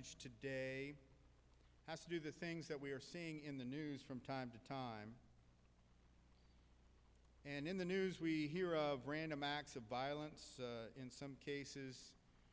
message today has to do with the things that we are seeing in the news from time to time. And in the news, we hear of random acts of violence. In some cases,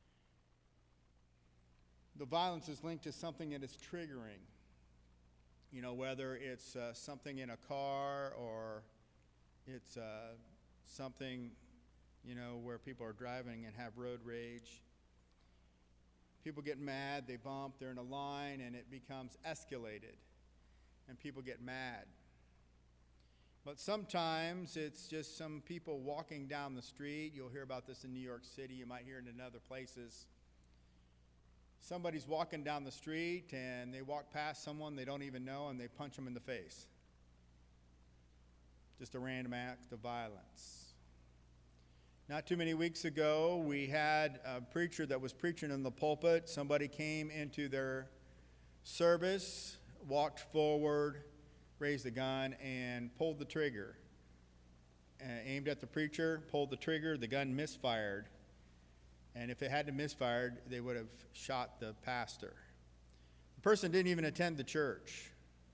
the violence is linked to something that is triggering. You know, whether it's something in a car or it's something, where people are driving and have road rage. People get mad, they bump, they're in a line, and it becomes escalated, and people get mad. But sometimes it's just some people walking down the street. You'll hear about this in New York City. You might hear it in other places. Somebody's walking down the street, and they walk past someone they don't even know, and they punch them in the face. Just a random act of violence. Not too many weeks ago, we had a preacher that was preaching in the pulpit. Somebody came into their service, walked forward, raised a gun, and pulled the trigger. Aimed at the preacher, pulled the trigger, the gun misfired. And if it hadn't misfired, they would have shot the pastor. The person didn't even attend the church.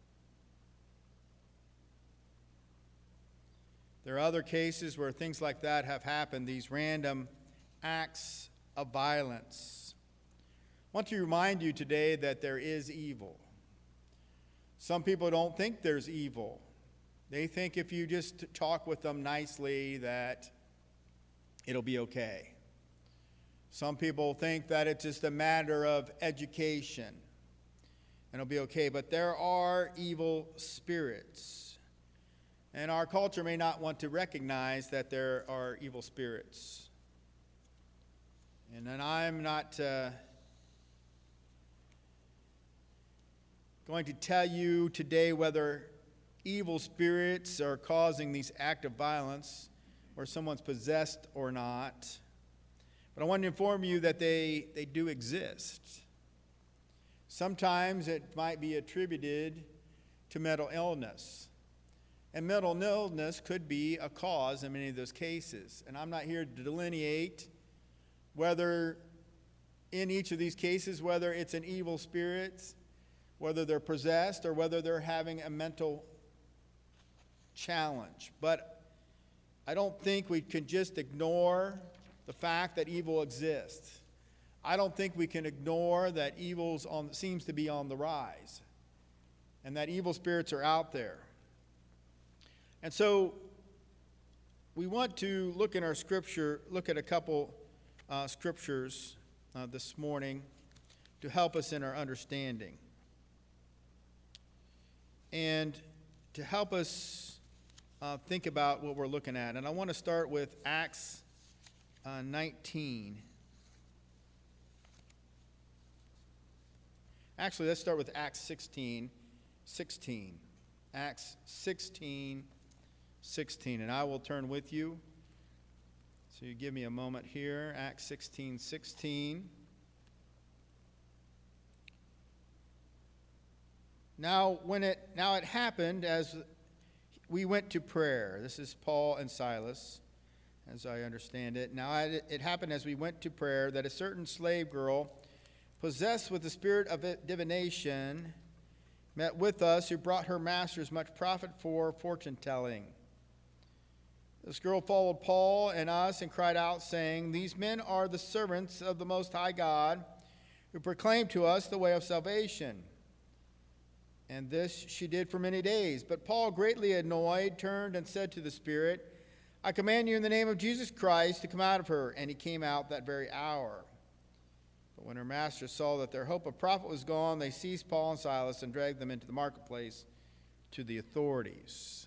There are other cases where things like that have happened, these random acts of violence. I want to remind you today that there is evil. Some people don't think there's evil. They think if you just talk with them nicely that it'll be okay. Some people think that it's just a matter of education and it'll be okay. But there are evil spirits. And our culture may not want to recognize that there are evil spirits. And then I'm not going to tell you today whether evil spirits are causing these acts of violence or someone's possessed or not. But I want to inform you that they do exist. Sometimes it might be attributed to mental illness. And mental illness could be a cause in many of those cases. And I'm not here to delineate whether in each of these cases, whether it's an evil spirit, whether they're possessed, or whether they're having a mental challenge. But I don't think we can just ignore the fact that evil exists. I don't think we can ignore that evil seems to be on the rise and that evil spirits are out there. And so we want to look at a couple scriptures this morning to help us in our understanding and to help us think about what we're looking at. And I want to start with Acts 19. Actually, let's start with Acts 16. Acts 16. And I will turn with you. So you give me a moment here. Acts 16:16. Now it happened as we went to prayer. This is Paul and Silas, as I understand it. Now it happened as we went to prayer that a certain slave girl, possessed with the spirit of divination, met with us, who brought her masters much profit for fortune-telling. This girl followed Paul and us and cried out, saying, "These men are the servants of the Most High God, who proclaim to us the way of salvation." And this she did for many days. But Paul, greatly annoyed, turned and said to the spirit, "I command you in the name of Jesus Christ to come out of her." And he came out that very hour. But when her masters saw that their hope of profit was gone, they seized Paul and Silas and dragged them into the marketplace to the authorities.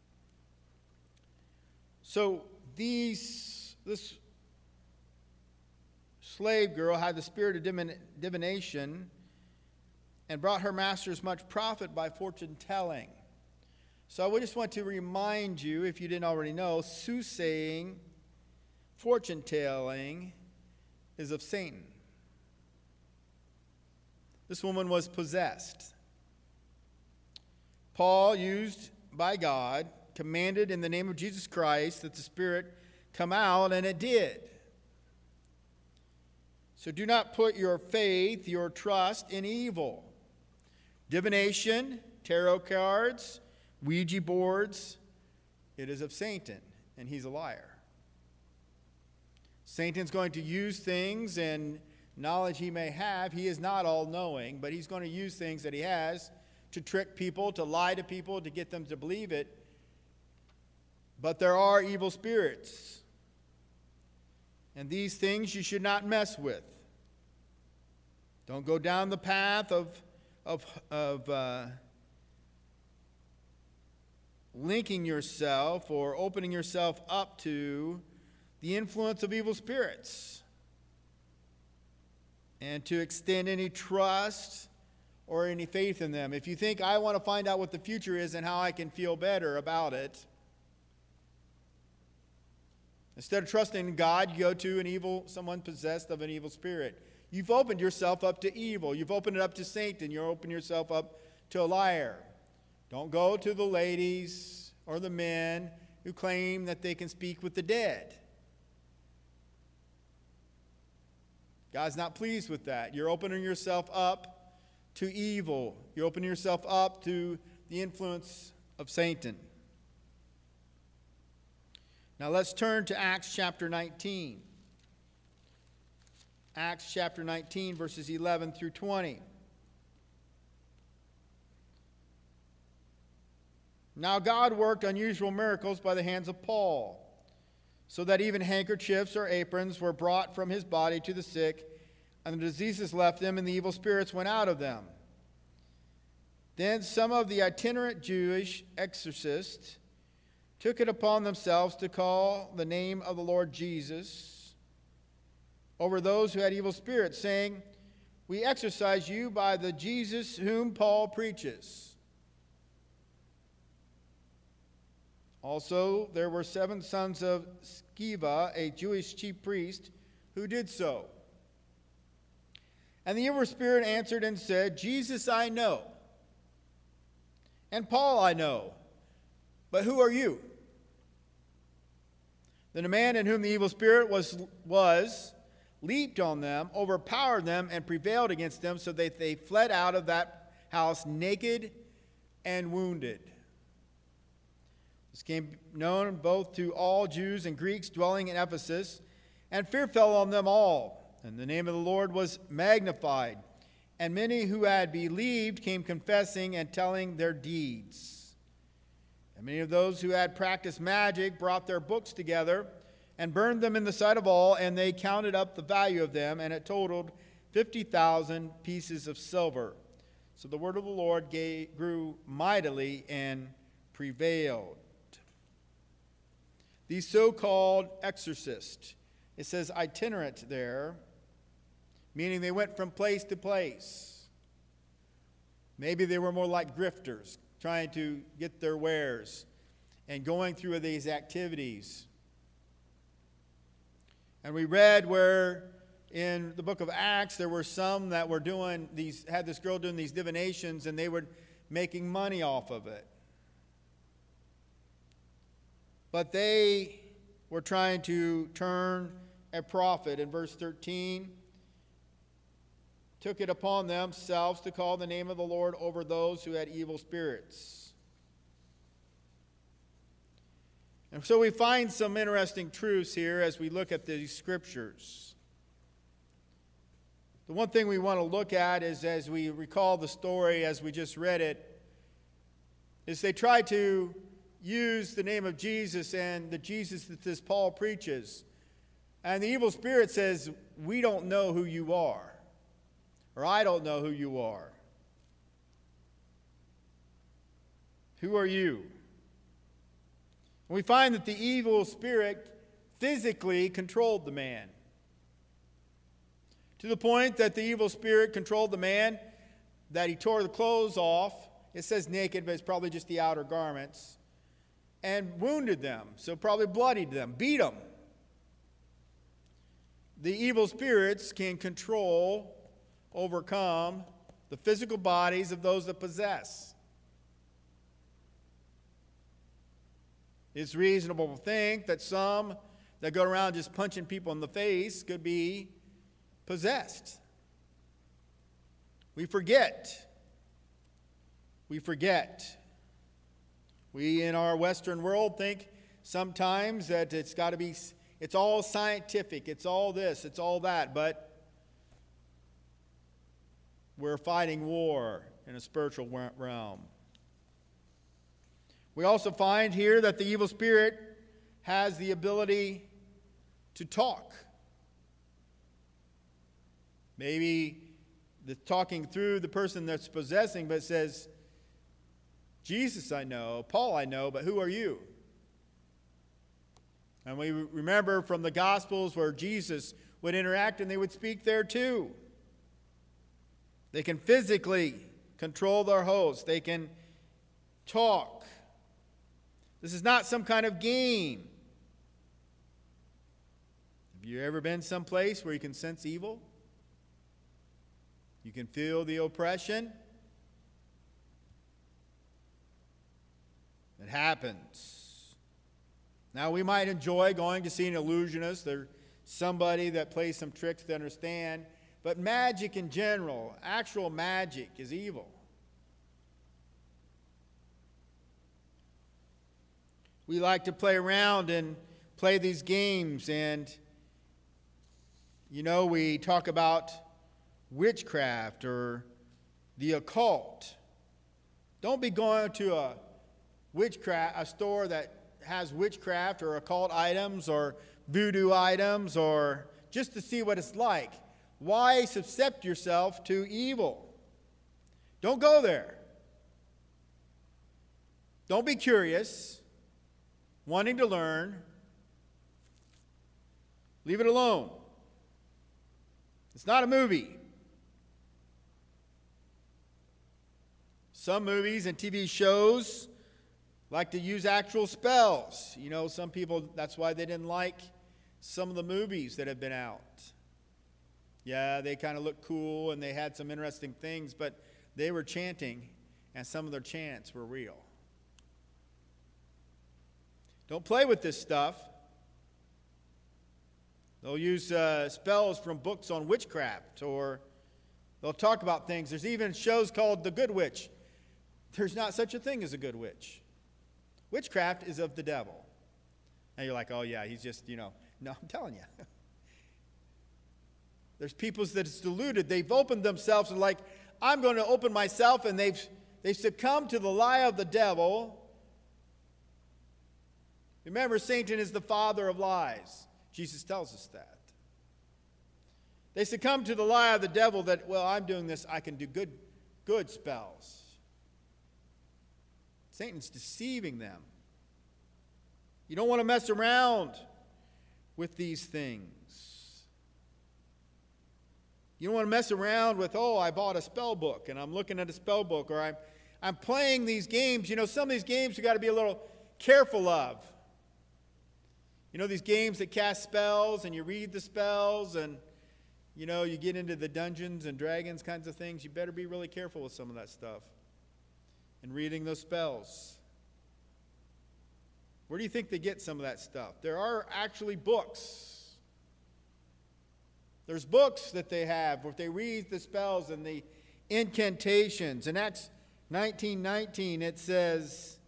So this slave girl had the spirit of divination and brought her masters much profit by fortune-telling. So I just want to remind you, if you didn't already know, soothsaying, fortune-telling is of Satan. This woman was possessed. Paul, used by God, commanded in the name of Jesus Christ that the spirit come out, and it did. So do not put your faith, your trust in evil. Divination, tarot cards, Ouija boards, it is of Satan, and he's a liar. Satan's going to use things and knowledge he may have. He is not all-knowing, but he's going to use things that he has to trick people, to lie to people, to get them to believe it. But there are evil spirits, and these things you should not mess with. Don't go down the path of linking yourself or opening yourself up to the influence of evil spirits, and to extend any trust or any faith in them. If you think, I want to find out what the future is and how I can feel better about it, instead of trusting in God, you go to someone possessed of an evil spirit. You've opened yourself up to evil. You've opened it up to Satan. You're opening yourself up to a liar. Don't go to the ladies or the men who claim that they can speak with the dead. God's not pleased with that. You're opening yourself up to evil. You're opening yourself up to the influence of Satan. Now let's turn to Acts chapter 19. Acts chapter 19, verses 11 through 20. Now God worked unusual miracles by the hands of Paul, so that even handkerchiefs or aprons were brought from his body to the sick, and the diseases left them, and the evil spirits went out of them. Then some of the itinerant Jewish exorcists took it upon themselves to call the name of the Lord Jesus over those who had evil spirits, saying, "We exorcise you by the Jesus whom Paul preaches." Also, there were 7 sons of Sceva, a Jewish chief priest, who did so. And the evil spirit answered and said, "Jesus I know, and Paul I know, but who are you?" Then a man in whom the evil spirit was leaped on them, overpowered them, and prevailed against them, so that they fled out of that house naked and wounded. This became known both to all Jews and Greeks dwelling in Ephesus, and fear fell on them all, and the name of the Lord was magnified. And many who had believed came confessing and telling their deeds. And many of those who had practiced magic brought their books together and burned them in the sight of all, and they counted up the value of them, and it totaled 50,000 pieces of silver. So the word of the Lord grew mightily and prevailed. These so-called exorcists, it says itinerant there, meaning they went from place to place. Maybe they were more like grifters, trying to get their wares and going through these activities. And we read where in the book of Acts there were some that were had this girl doing these divinations, and they were making money off of it. But they were trying to turn a profit. In verse 13, took it upon themselves to call the name of the Lord over those who had evil spirits. And so we find some interesting truths here as we look at these scriptures. The one thing we want to look at is, as we recall the story as we just read it, is they try to use the name of Jesus and the Jesus that this Paul preaches. And the evil spirit says, "We don't know who you are," or "I don't know who you are." Who are you? And we find that the evil spirit physically controlled the man, to the point that the evil spirit controlled the man that he tore the clothes off. It says naked, but it's probably just the outer garments. And wounded them, so probably bloodied them, beat them. The evil spirits can control, overcome the physical bodies of those that possess. It's reasonable to think that some that go around just punching people in the face could be possessed. We forget. We forget. We in our Western world think sometimes that it's all scientific, it's all this, it's all that, but we're fighting war in a spiritual realm. We also find here that the evil spirit has the ability to talk. Maybe the talking through the person that's possessing, but says, Jesus I know, Paul I know, but who are you? And we remember from the Gospels where Jesus would interact and they would speak there too. They can physically control their host. They can talk. This is not some kind of game. Have you ever been someplace where you can sense evil? You can feel the oppression? It happens. Now, we might enjoy going to see an illusionist or somebody that plays some tricks to understand, but magic in general, actual magic, is evil. We like to play around and play these games, and, we talk about witchcraft or the occult. Don't be going to a store that has witchcraft or occult items or voodoo items or just to see what it's like. Why subject yourself to evil? Don't go there. Don't be curious, wanting to learn. Leave it alone. It's not a movie. Some movies and TV shows like to use actual spells. Some people, that's why they didn't like some of the movies that have been out. Yeah, they kind of looked cool and they had some interesting things, but they were chanting, and some of their chants were real. Don't play with this stuff. They'll use spells from books on witchcraft, or they'll talk about things. There's even shows called The Good Witch. There's not such a thing as a good witch. Witchcraft is of the devil. And you're like, oh yeah, he's just, No, I'm telling you. There's people that it's deluded. They've opened themselves and like, I'm going to open myself, and they've succumbed to the lie of the devil. Remember, Satan is the father of lies. Jesus tells us that. They succumb to the lie of the devil that, I'm doing this, I can do good spells. Satan's deceiving them. You don't want to mess around with these things. You don't want to mess around with, I bought a spell book and I'm looking at a spell book, or I'm playing these games. Some of these games you got to be a little careful of. These games that cast spells and you read the spells and, you get into the Dungeons and Dragons kinds of things. You better be really careful with some of that stuff and reading those spells. Where do you think they get some of that stuff? There are actually books. There's books that they have where they read the spells and the incantations. And Acts 19:19, it says,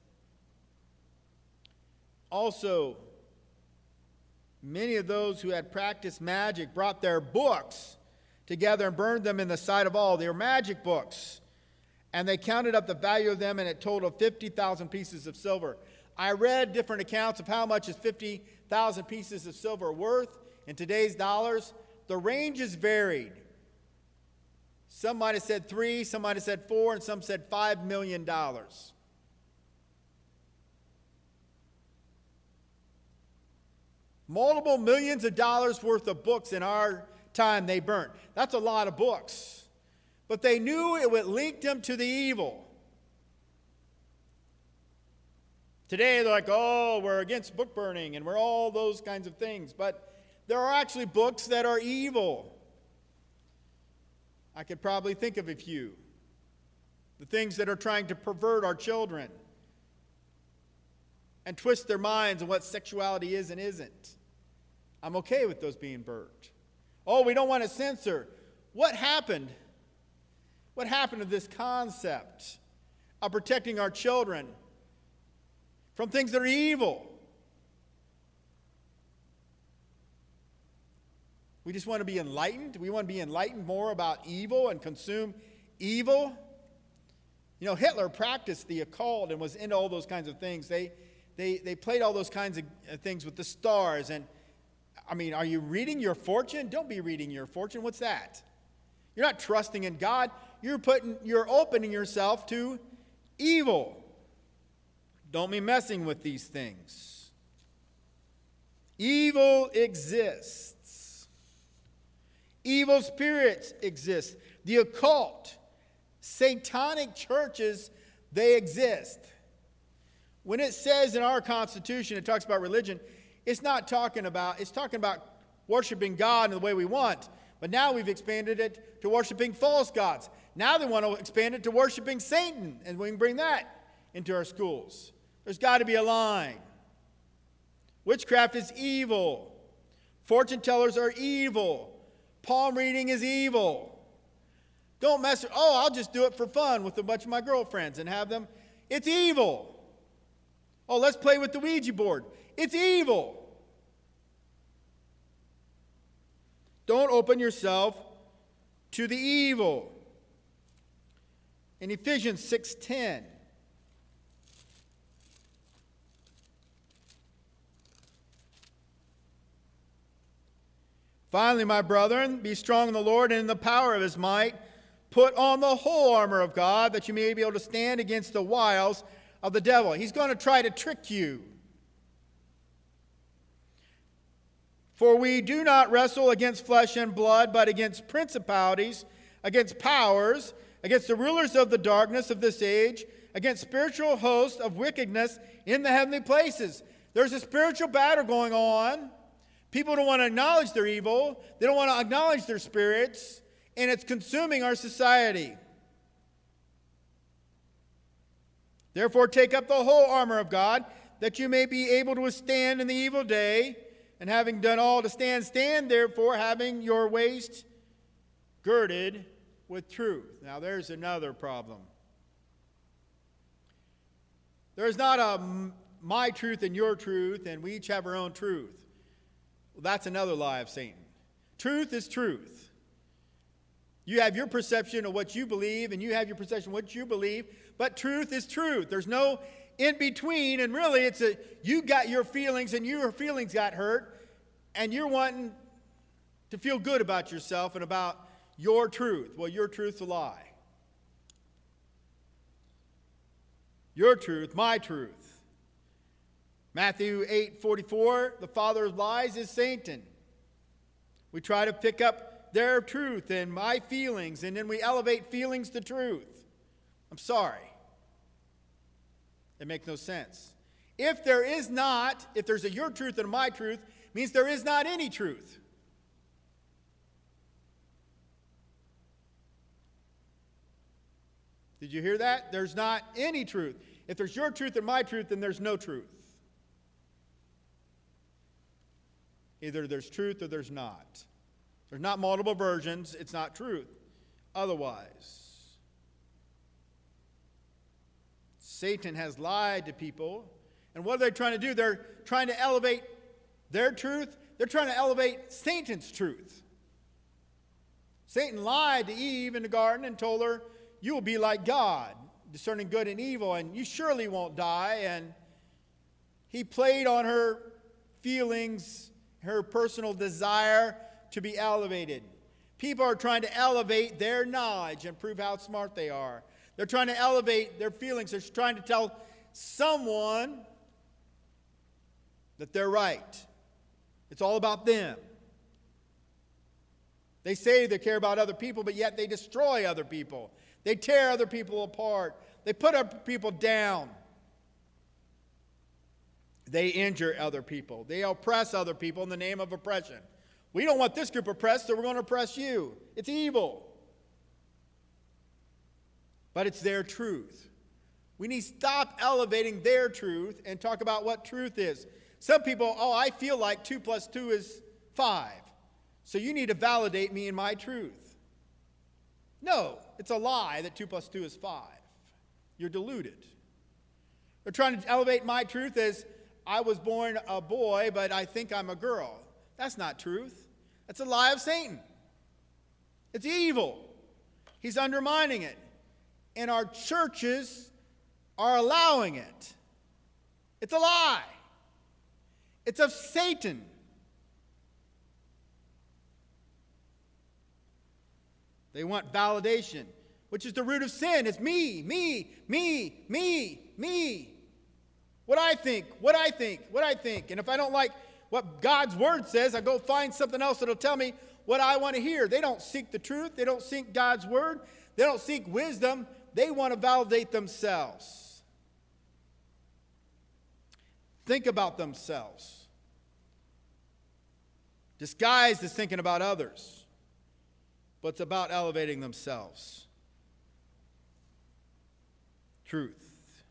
also, many of those who had practiced magic brought their books together and burned them in the sight of all. They were magic books. And they counted up the value of them, and it totaled 50,000 pieces of silver. I read different accounts of how much is 50,000 pieces of silver worth in today's dollars. The ranges varied. Some might have said 3, some might have said 4, and some said $5 million. Multiple millions of dollars worth of books in our time they burnt. That's a lot of books. But they knew it would link them to the evil. Today they're like, we're against book burning and we're all those kinds of things. But there are actually books that are evil. I could probably think of a few. The things that are trying to pervert our children and twist their minds on what sexuality is and isn't. I'm okay with those being burnt. Oh, we don't want to censor. What happened? What happened to this concept of protecting our children from things that are evil? We just want to be enlightened. We want to be enlightened more about evil and consume evil. You know, Hitler practiced the occult and was into all those kinds of things. They played all those kinds of things with the stars. And, I mean, are you reading your fortune? Don't be reading your fortune. What's that? You're not trusting in God. You're opening yourself to evil. Don't be messing with these things. Evil exists. Evil spirits exist. The occult, satanic churches, they exist. When it says in our Constitution, it talks about religion, it's talking about worshiping God in the way we want. But now we've expanded it to worshiping false gods. Now they want to expand it to worshiping Satan, and we can bring that into our schools. There's got to be a line. Witchcraft is evil. Fortune tellers are evil. Palm reading is evil. Don't mess with, I'll just do it for fun with a bunch of my girlfriends and have them. It's evil. Oh, let's play with the Ouija board. It's evil. Don't open yourself to the evil. In Ephesians 6:10, finally, my brethren, be strong in the Lord and in the power of his might. Put on the whole armor of God, that you may be able to stand against the wiles of the devil. He's going to try to trick you. For we do not wrestle against flesh and blood, but against principalities, against powers, against the rulers of the darkness of this age, against spiritual hosts of wickedness in the heavenly places. There's a spiritual battle going on. People don't want to acknowledge their evil. They don't want to acknowledge their spirits, and it's consuming our society. Therefore, take up the whole armor of God, that you may be able to withstand in the evil day. And having done all to stand, stand therefore, having your waist girded with truth. Now, there's another problem. There's not a my truth and your truth, and we each have our own truth. Well, that's another lie of Satan. Truth is truth. You have your perception of what you believe, and you have your perception of what you believe, but truth is truth. There's no in between, and really you got your feelings and your feelings got hurt, and you're wanting to feel good about yourself and about your truth. Well, your truth's a lie. Your truth, my truth. Matthew 8:44, the father of lies is Satan. We try to pick up their truth and my feelings, and then we elevate feelings to truth. I'm sorry. It makes no sense. If there's a your truth and a my truth, it means there is not any truth. Did you hear that? There's not any truth. If there's your truth and my truth, then there's no truth. Either there's truth or there's not. There's not multiple versions. It's not truth. Otherwise, Satan has lied to people. And what are they trying to do? They're trying to elevate their truth. They're trying to elevate Satan's truth. Satan lied to Eve in the garden and told her, you will be like God, discerning good and evil, and you surely won't die. And he played on her feelings, her personal desire to be elevated. People are trying to elevate their knowledge and prove how smart they are. They're trying to elevate their feelings. They're trying to tell someone that they're right. It's all about them. They say they care about other people, but yet they destroy other people. They tear other people apart. They put other people down. They injure other people. They oppress other people in the name of oppression. We don't want this group oppressed, so we're going to oppress you. It's evil. But it's their truth. We need to stop elevating their truth and talk about what truth is. Some people, I feel like 2 + 2 is 5. so you need to validate me in my truth. No, it's a lie that 2 plus 2 is 5. You're deluded. They're trying to elevate my truth as I was born a boy, but I think I'm a girl. That's not truth. That's a lie of Satan. It's evil. He's undermining it. And our churches are allowing it. It's a lie. It's of Satan. They want validation, which is the root of sin. It's me. What I think. And if I don't like what God's word says, I go find something else that'll tell me what I want to hear. They don't seek the truth. They don't seek God's word. They don't seek wisdom. They want to validate themselves. Think about themselves. Disguised as thinking about others, but it's about elevating themselves. Truth.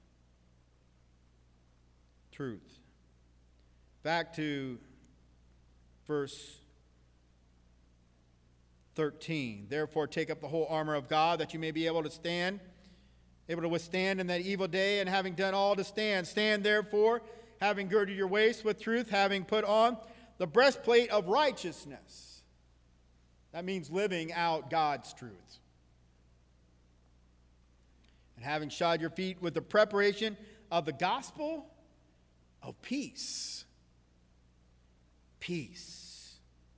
Back to verse 13. Therefore, take up the whole armor of God, that you may be able to withstand in that evil day, and having done all to stand. Stand therefore, having girded your waist with truth, having put on the breastplate of righteousness. That means living out God's truth. And having shod your feet with the preparation of the gospel of peace. Peace.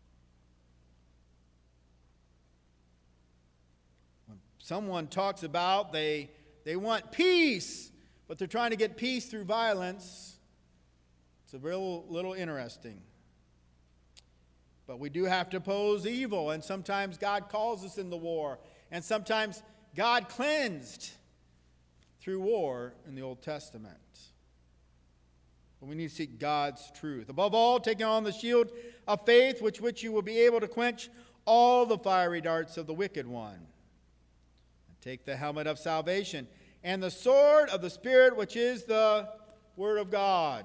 When someone talks about they want peace, but they're trying to get peace through violence, it's a little interesting. But we do have to oppose evil, and sometimes God calls us in the war, and sometimes God cleansed through war in the Old Testament. But we need to seek God's truth. Above all, taking on the shield of faith, with which you will be able to quench all the fiery darts of the wicked one. And take the helmet of salvation and the sword of the Spirit, which is the Word of God.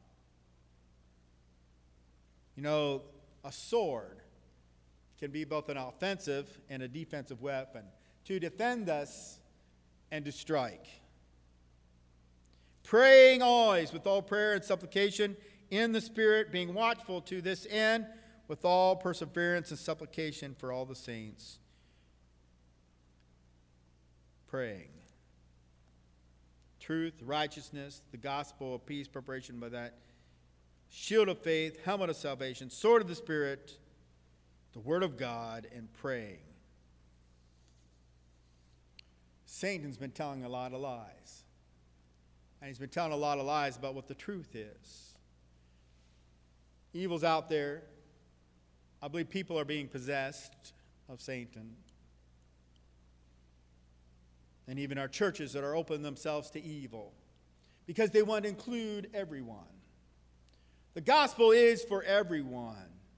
You know, a sword can be both an offensive and a defensive weapon to defend us and to strike. Praying always with all prayer and supplication in the Spirit, being watchful to this end with all perseverance and supplication for all the saints. Praying. Truth, righteousness, the gospel of peace, preparation by that. Shield of faith, helmet of salvation, sword of the Spirit, the Word of God, and praying. Satan's been telling a lot of lies. And he's been telling a lot of lies about what the truth is. Evil's out there. I believe people are being possessed of Satan. And even our churches that are opening themselves to evil because they want to include everyone. The gospel is for everyone.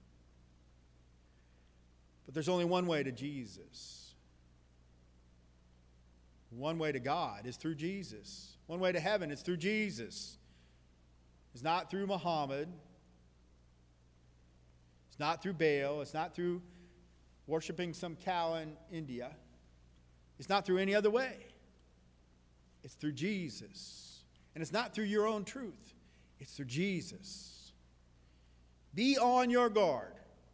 But there's only one way to Jesus. One way to God is through Jesus. One way to heaven is through Jesus. It's not through Muhammad. It's not through Baal. It's not through worshiping some cow in India. It's not through any other way. It's through Jesus. And it's not through your own truth. It's through Jesus. Be on your guard.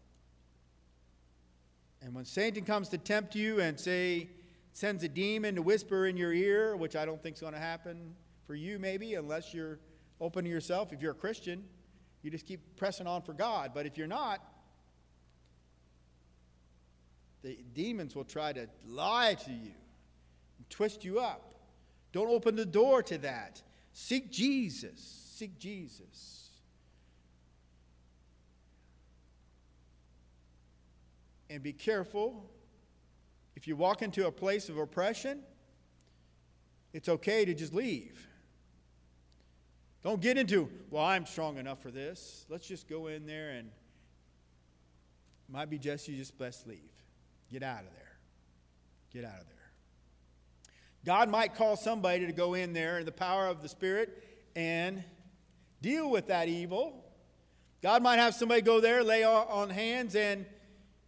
And when Satan comes to tempt you and sends a demon to whisper in your ear, which I don't think is going to happen for you maybe, unless you're open to yourself. If you're a Christian, you just keep pressing on for God. But if you're not, the demons will try to lie to you and twist you up. Don't open the door to that. Seek Jesus. Seek Jesus. And be careful. If you walk into a place of oppression, it's okay to just leave. Don't get into, well, I'm strong enough for this. Let's just go in there and it might be you just best leave. Get out of there. Get out of there. God might call somebody to go in there in the power of the Spirit and deal with that evil. God might have somebody go there, lay on hands, and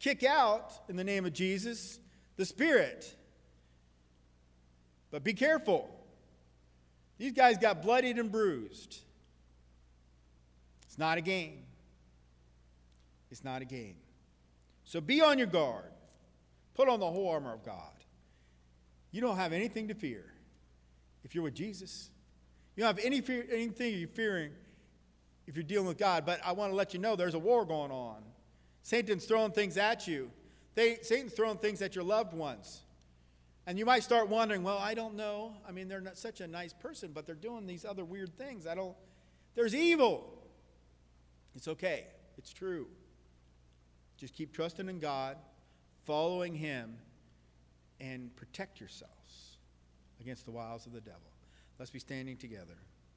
kick out, in the name of Jesus, the spirit. But be careful. These guys got bloodied and bruised. It's not a game. It's not a game. So be on your guard. Put on the whole armor of God. You don't have anything to fear if you're with Jesus. You don't have anything you're fearing if you're dealing with God. But I want to let you know there's a war going on. Satan's throwing things at you. Satan's throwing things at your loved ones. And you might start wondering, well, I don't know. I mean, they're not such a nice person, but they're doing these other weird things. There's evil. It's okay. It's true. Just keep trusting in God, following Him, and protect yourselves against the wiles of the devil. Let's be standing together.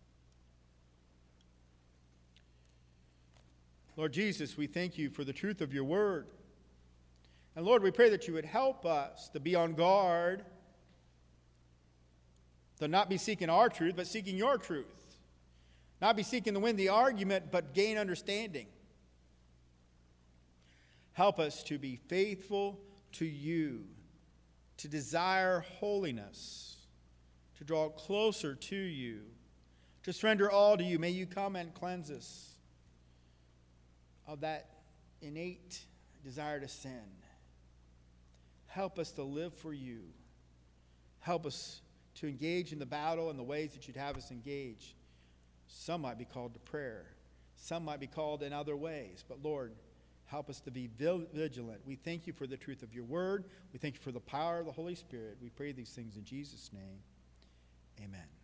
Lord Jesus, we thank you for the truth of your word. And Lord, we pray that you would help us to be on guard, to not be seeking our truth, but seeking your truth. Not be seeking to win the argument, but gain understanding. Help us to be faithful to you, to desire holiness, to draw closer to you, to surrender all to you. May you come and cleanse us of that innate desire to sin. Help us to live for you. Help us to engage in the battle in the ways that you'd have us engage. Some might be called to prayer. Some might be called in other ways. But Lord, help us to be vigilant. We thank you for the truth of your word. We thank you for the power of the Holy Spirit. We pray these things in Jesus' name. Amen.